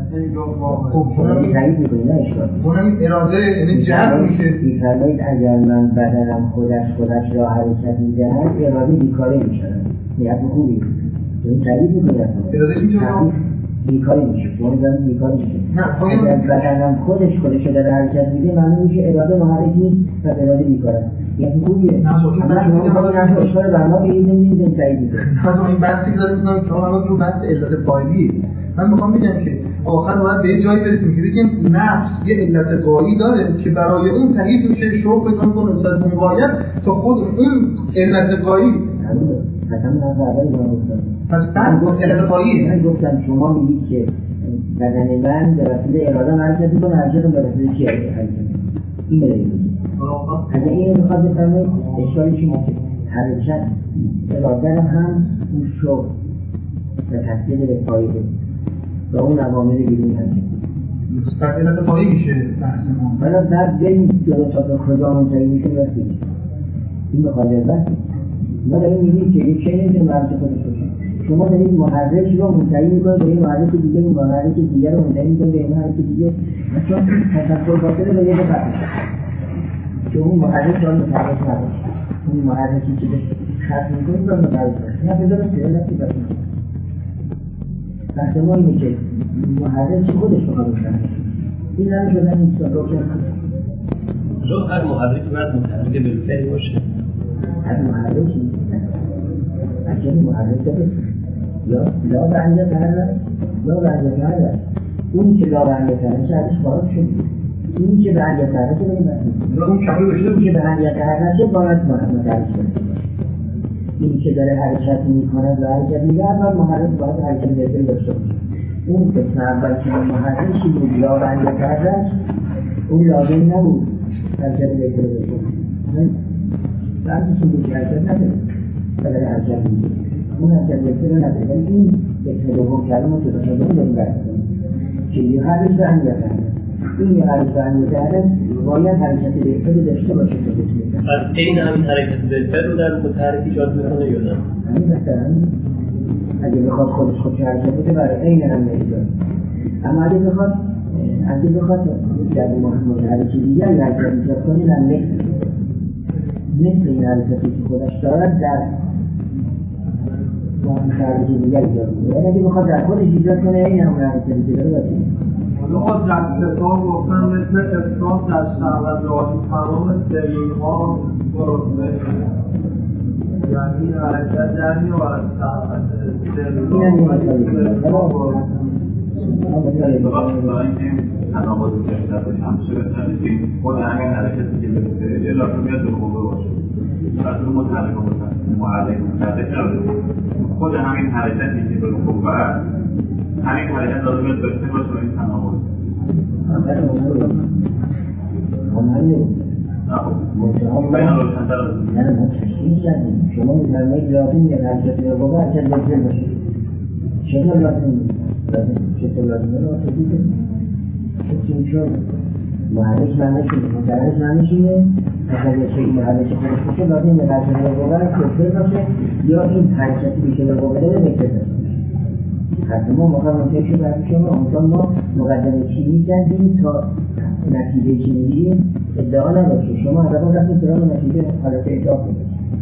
خب شما تایید می‌کنید نه اشکال. اونم اراده یعنی جمع میشه. می‌فرمایید اگر من بدنم خودش خودش را حرکت می‌دهد اراده بیکاره می‌شود. نیت خوبی. این تایید می‌کنید. ارادهش میشه بیکاری میشه. شما دارید بیکاری میشه. نه اگر بدنم خودش خودش رو داره حرکت میده معلوم میشه اراده محرک نیست و اراده بیکاره. یعنی خوبیه. نه خب این بحثی که ما داریم اشکال برنامه بگید نمی‌دونید تایید می‌کنید. مثلا این بحثی که داریم می‌کنیم شما الان رو بحث علت فاعلی من میخوام بگم که آخر باید به یه جایی برسیم که بگیم نفس یه علت قایی داره که برای اون تایید میشه شوق بکن کن نسبت اون قایت تا خود اون علت قایی مثلا من از اول اینا گفتم پس بعد گفت علت قایی من گفتم شما میگید که بدن من به وسیله اراده حرکت میکنه حرکت به وسیله چی حرکت این رو میگید اگه این میخواد بفرمایید اشکالی چی میشه حرکت اراده هم اون شوق و تصدیق به قایده و اون عوامل بیرون هست. پس علت قایی میشه بحث ما. حالا بعد بریم جلو تا به کجا منتهی میشه رسید. این به خارج بس. ما داریم میگیم که یک چیزی نمیتونه مرز خودش باشه. شما دارید محرک رو منتهی میکنید به این محرک دیگه، این محرک دیگه رو منتهی میکنید به این محرک دیگه. چون تفکر باطل به یه دفعه که اون محرک رو متحرک نباشه. اون محرکی که خط میکنید رو متحرک باشه. نه بذارید که علتی باشه. بحث ما اینه که محرک خودش رو قبول کنه. این هم شدن این سال رو کنه. جو هر محرکی باید متحرک بالفعل باشه. هر محرکی اگر محرک داره یا لا به انجا تحرک یا به انجا تحرک اون که لا به انجا تحرک ازش خارج شد این که به انجا تحرک رو این اون کمی بشه این که به انجا تحرک باید متحرک شد این که داره حرکت میکنه و حرکت میگه اول محرک باید حرکت بهتر داشته باشه اون قسم اول که محرکی بود لا به انجا تحرک اون لازم نبود حرکت بهتر داشته باشه بعدش این که حرکت نداره اگر حرکت میگه اون حرکت بهتر نداره ولی این قسم دوم کلمه که داشته داریم داریم برد کنیم که هر روز به اهمیت هست این هر روز به اهمیت هست باید حرکت بهتری داشته باشه تا بتونه از این همین حرکت بهتر رو در متحرک ایجاد میکنه یا نه؟ همین مثلا اگه بخواد خودش خودش حرکت بده برای این هم نمیداره اما اگه بخواد اگه بخواد در متحرک دیگر حرکت ایجاد کنه در مثل مثل این حرکتی که خودش دارد در متحرک دیگر ایجاد کنه یعنی اگه بخواد در خودش ایجاد کنه این هم حرکتی که داره باید حالا در کتاب گفتن مثل افراد در شعب راهی تمام دلیل ها یعنی حرکت در میوارد این هم یه مثالی کنه تناقض بیشتر باشه همچه بهتره که خود همین حرکتی که به یه لازم میاد به قوه باشه از اون متحرک محرک متحرک نبوده خود همین حرکتی که به قوه هست همین حرکت لازم میاد بهتر باشه و این تناقض بین روشنتر از نه ما تشکیل کردیم شما میفرمایید لازم میاد حرکت به قوه حرکت بهتر باشه چطور لازم چطور لازم میاد چون چون محرک معنیش اینه متحرک معنیش اینه اگر یه شیء محرک خودش باشه لازم اینه حرکت به قوه بهتر باشه یا این حرکتی که به قوه داره بهتر باشه حتی ما مقدمه شو برای شما اونجا ما مقدمه چینی کردیم تا نتیجه چینی ادعا نباشه شما حتی رفتیم سراغ نتیجه حالت ادعا کنید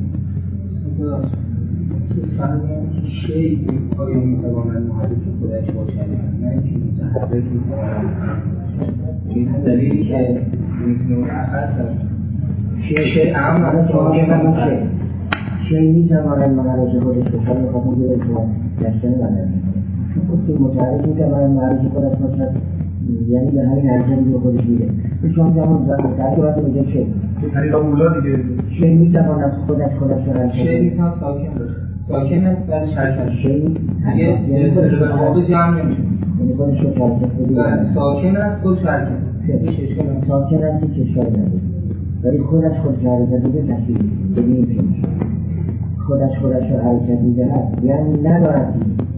شیء آیا میتواند محرک خودش باشد نه اینکه متحرک میتواند این دلیلی که میتونه اصلا شیء اهم از شیء شیء میتواند محرک خودش باشد میخواد میگه شما داشتن نداره چون متحرک میتواند محرک خودش باشد یعنی به همین حرکتی که خودش میده چون زمان زمان که وقتی میگه شیء طریق مولا دیگه شیء میتواند خودش خودش رو شیء میتواند ساکن باشه ساکن است برای حرکت شیء یه به موضوع جمع نمیشه یعنی خودش رو حرکت بده ساکن است خودش حرکت ساکن است که اشکال نداره ولی خودش خودش حرکت بده تشکیل ببینید که خودش خودش رو حرکت میده هست یعنی ندارد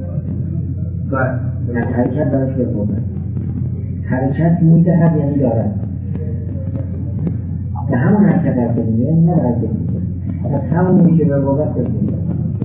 نه حرکت دارش بکنه حرکت میده هست یعنی دارد به همون حرکت حرکت میده یعنی نه حرکت میده از همون میشه به قوت بکنه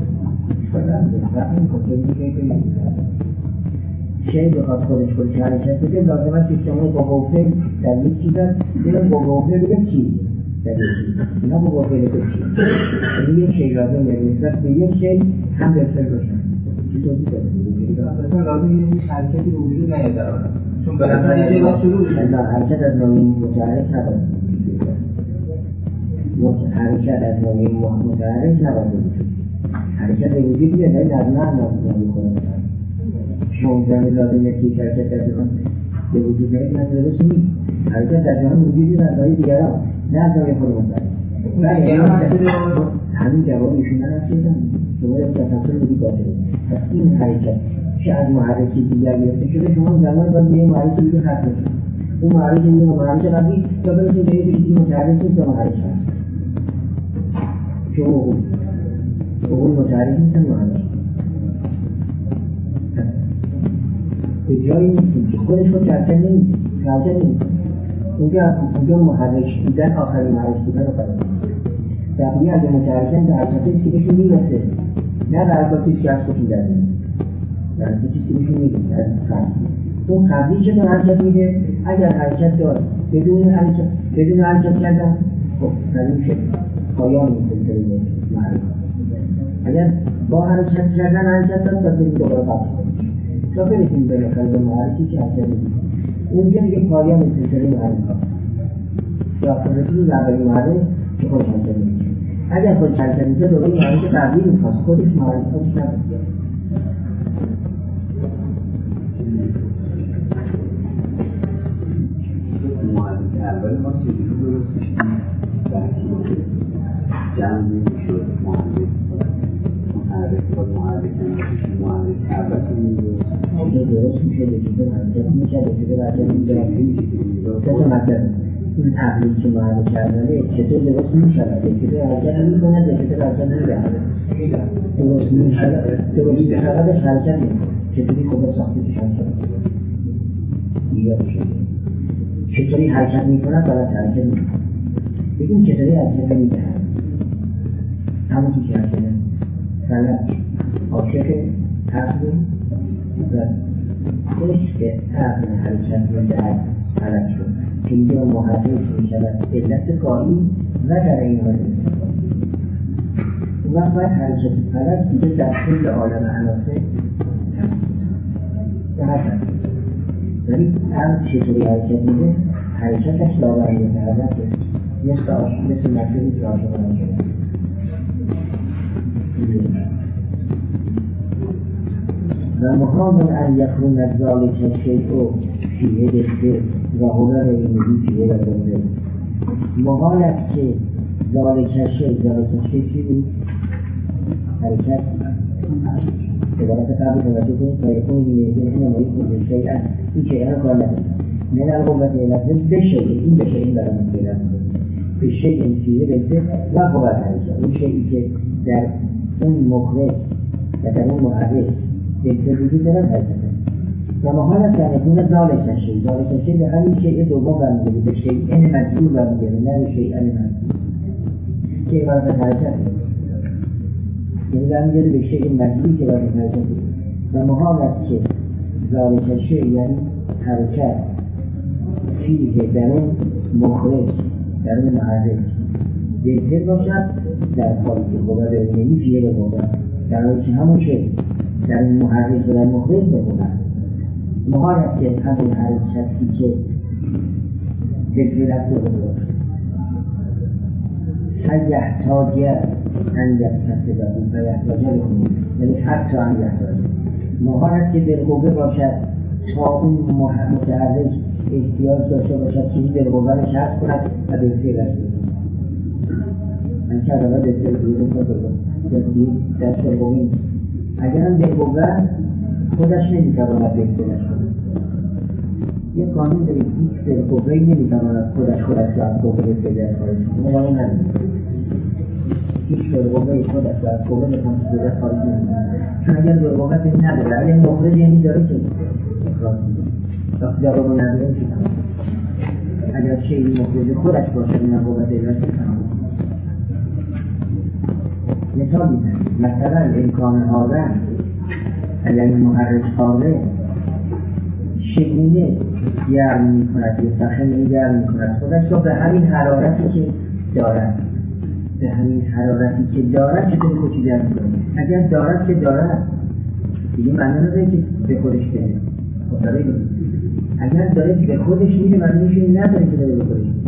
شیء بخواد خودش خودش حرکت بده لازمه که شما با قوه در یک چیز هست بریم با قوه بگه چی در یک چیز نه با قوه بگه چی یعنی یک شیء لازم نسبت به یک شیء هم بهتر باشن چی توضیح داده؟ اصلا لازم یه حرکتی رو وجود نیاد در آن چون بالاخره یه جایی باید شروع بشه نه حرکت از نامی متحرک نباید حرکت از نامی متحرک نباید حرکت به وجود بیاد ولی از نه نامی کنه شما زمین لازم یکی حرکت در جهان به وجود نیاد نه درست نیست حرکت در جهان وجودی در جای دیگران نه از نامی خود متحرک همین جواب ایشون نرسیدن شما یک تصور بودی باشه پس این حرکت چه از محرکی دیگر گرفته شده شما زمان باید یه محرکی دیگه خط بشید اون محرک دیگه محرک قبلی تا برسید به یه بشید متحرک نیست و محرک هست چون اقول اقول متحرک نیست و محرک به جایی نیستیم که خودش خود حرکت نمیده حرکت نمیده اونجا محرک دیدن آخرین محرک دیدن رو فرد بقیه اگه متحرکن به حرکتی که بهشون میرسه نه به حرکاتی که از خودشون در میده به حرکاتی که بهشون میرسه از قبلی اون قبلی چطور حرکت میده اگر حرکت داره بدون حرکت بدون حرکت کردن خب نظیم شد پایان این سلسله محرک اگر با حرکت کردن حرکت داره تا بریم دوباره قبل کنیم تا برسیم به مخلب محرکی که حرکت میده اونجا دیگه پایان این سلسله محرک یا فرسید به اولی محرک که خود حرکت میده اگر خود حرکت میده دوباره محرک قبلی میخواست خودش محرک خودش نبود اول ما چیزی رو درست میشیم بحثی جمع نمیشد محرک محرک خود محرک نمیشد محرک اول اینجا درست میشه دیگه حرکت میشه دیگه حرکت میشه سه تا مطلب این تحلیل که محرک کردنه چطور درست میشود چطور حرکت میکنه چطور حرکت نمیکنه درست میشود درست میشودش حرکت میکنه چطوری خود ساخته که حرکت جزئیات شده. چطوری حرکت میکنه فقط حرکت میکنه. بگیم چطوری حرکت نمیکنه. همون که حرکت فقط عاشق عقل و عشق عقل حرکت میدهد حرکت شد که اینجا محرک میشود علت کاری و در این حال و باید حرکت فلک دیگه در کل عالم عناصر به هر شد ولی هم چطوری حرکت میده حرکتش لاغری حرکت مثل آشون مثل مکتبی که آشون نشده و محال ان یکون ذلک الشیء فیه دخته و هو غیره فیه لغته محال است که ذلک الشیء ذلک الشیء چی بود؟ حرکت عبارت قبل توجه کنید و یکون میگه این نمایی کنید شیء است این شیء را کار ندید من القوت لفظ به شیء این به شیء برای من پیدا کنید به شیء فیه دخته و هو حرکت اون شیئی که در اون مخرج و در اون محرک دکتر وجود دارد حرکت و محال است در نکون ذالک الشیء ذالک الشیء به همین شیء دوم برمیگرده به شیء مجبور برمیگرده نه به شیء مجبور که عبارت حرکت یعنی برمیگرده به شیء مجبوری که عبارت حرکت و محال است که ذالک الشیء یعنی حرکت فیه در اون مخرج در اون محرک دکتر باشد در حالی که قوه یعنی فیه به قوه در حالی که همون شیء در این محرک و در مخرج بکنن محال است که همون حرکتی که دلگیرت رو بکنن سیحتاج ان یکتسبه و یحتاج لکنون یعنی حتی ان یحتاج محال است که بالقوه باشد تا اون متحرک احتیاج داشته باشد که این بالقوه رو شرط کند و دلگیرش بکنن من که اول دلگیر رو بکنم دلگیر دست بالقوه نیست اگر هم بالقوه خودش نمیتواند دلگیرش کند یک قانون دارید هیچ بالقوه‌ای نمیتواند خودش خودش را از قوه دلگیرش خارج کند اون قانون ندارید هیچ بالقوه‌ای خودش را از قوه دلگیرش خارج نمی‌کند چون اگر بالقوه فکر نداره اگر مخرج یعنی داره که اخراج می‌کنه وقتی در قوه نداره چی کنه اگر شیئی مخرج خودش باشه این قوه دلگیرش می‌کند مثال میزنیم مثلا امکان آدم اگر این محرک حاضر چگونه گرم می‌کند یا سخن گرم می‌کند خودش را به همین حرارتی که دارد به همین حرارتی که دارد چطور خودش گرم می‌کند اگر دارد که دارد دیگه معنی نداره که به خودش بده خودداری کنید اگر داره به خودش میده معنیش این نداره که داره به خودش میده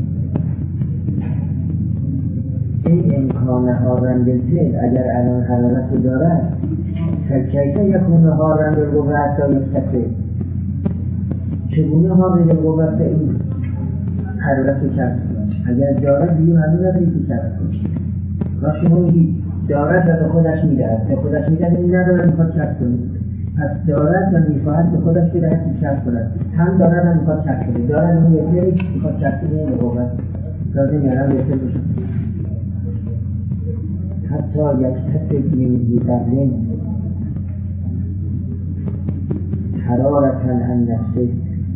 این امکان حاضر بالفعل اگر الان حرارت رو دارد فکیفه یکون حاضر بالقوه حتی یکتسب چگونه حاضر بالقوه این حرارت رو کسب کنید اگر دارد دیگه معنی نداره که کسب کنید راشی ما میگید دارد و به خودش میدهد به خودش میدهد این نداره میخواد کسب کنید پس دارد و میخواهد به خودش بدهد که کسب کند هم دارد هم میخواد کسب کنید دارد اون یکی میخواد کسب کنید به قوت لازم یعنی بهتر بشه حتی یکتسب میوزی قبلین حرارتا عن نفسه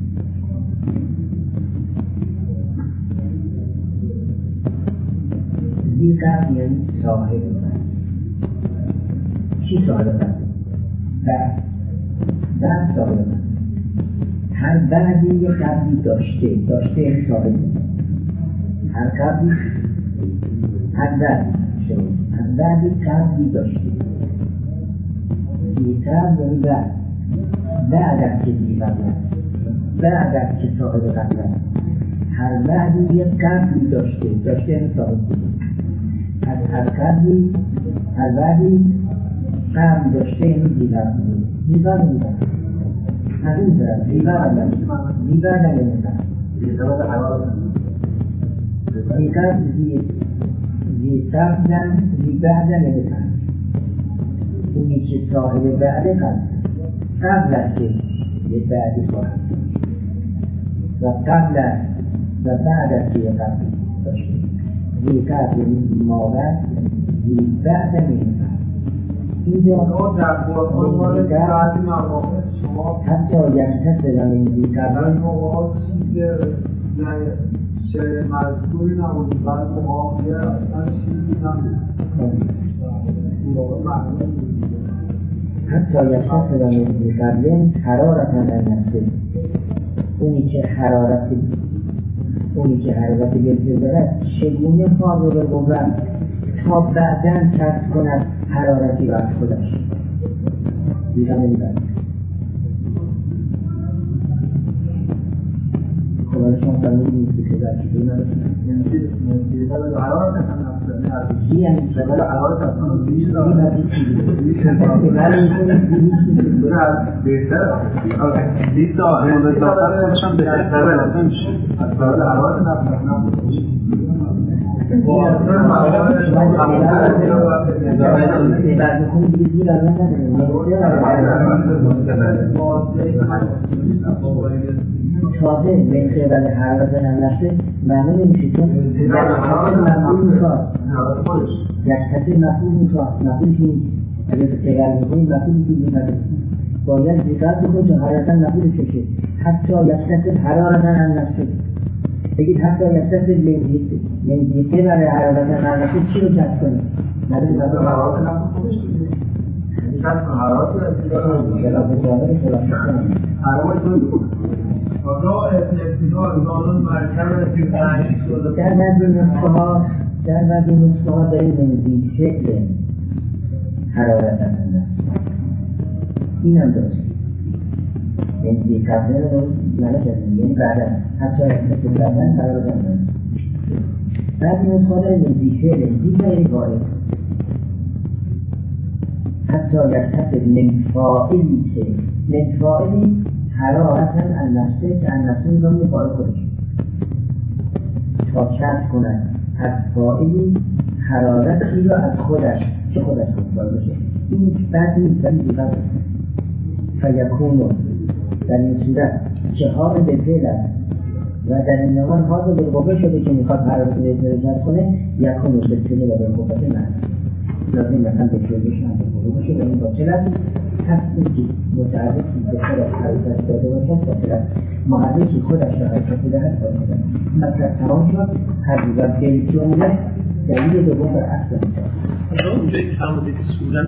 ذی قبل یعنی صاحب قبل چی صاحب قبل؟ بعد بعد صاحب قبل هر بعدی یک قبلی داشته داشته یعنی صاحب هر قبلی هر بعدی هر بعدی قبلی داشته ذی قبل یعنی بعد بعد از که ذی قبل است بعد از که صاحب قبل است هر بعدی یک قبلی داشته داشته یعنی صاحب از هر قبلی هر بعدی قبل داشته یعنی ذی قبل ذی قبل میکنه از این طرف ذی قبل ذی بعد هم نمیکنه ذی قبل ذی قبل ذی بعد هم نمیکنه اونی که صاحب بعد قبل قبل است که یه بعدی خواهد و قبل است و بعد است که یه قبلی داشته ذی قبل یعنی ماورد ذی بعد هم نمیکنه اینجا در قرآن مورد بعضی مواقع شما حتی یکتصل من در قبل موقع چیز یعنی شعر مذکوری نبود بعد موقع اصلا چیزی نبود حتی یکتصل من قبل حرارتا النفس، اونی که حرارت اونی که حرارت بلفظ دارد چگونه کار رو بگوید تا بعداً کسب کند حرارتی را از خودش دیگه نمیدند. خدا شما فرمود نیستی که در چطور نداشتن یعنی حرارت هم چی یعنی شغل حرارت هم این هستی چی ولی میکنید بهتر دید داره مدرسات خودشم بهتر نمیشه شغل حرارت هم بعد میکنید دیگه دیگه الان تازه به خیلی حرارت هم نفسه معنی نمیشه چون یک کسی مفهوم میخواد یک کسی مفهوم میخواد مفهوم که اگر تقرار میکنید مفهوم که میخواد باید ذکر بکنید چون حرارت هم نفسه کشه حتی یک کسی حرارت هم نفسه بگید حتی یک کسی لنزیته برای حرارت هم نفسه چی رو کسب کنید؟ نداری حرارت هم خودش دیگه حرارت در بعضی نسخه ها در بعضی نسخه ها داریم نزدیک شکل حرارت هم این هم درست نزدیک قبله رو نلکردیم یعنی بعدا حتی اکتسل بعدا حرارت هم بعضی نسخه ها داریم نزدیک شکل نزدیک ها یعنی باید حتی یکتصل من فاعلی که من فاعلی حرارتا النفسه که النفسه نظام فاعل خودش تا کسب کند از فاعلی حرارتی را از خودش که خودش کنفال بشه این بعد نیست ولی دیگر فیکونو در این صورت که حال به فعل است و در این نوان حال به قوه شده که میخواد حرارت به فعل جذب کنه یکونو به فعل و به قوت من لازم مثلا به شروعش هم بکنه باشه و این باطل است هستی که متعرضی به خودش حرکت داده باشد باطل است محرکی خودش را حرکت بدهد باطل است مطلب تمام شد هر دیگر دل جمله دلیل دوم بر اصل میشه اونجایی که فرمودید که صورت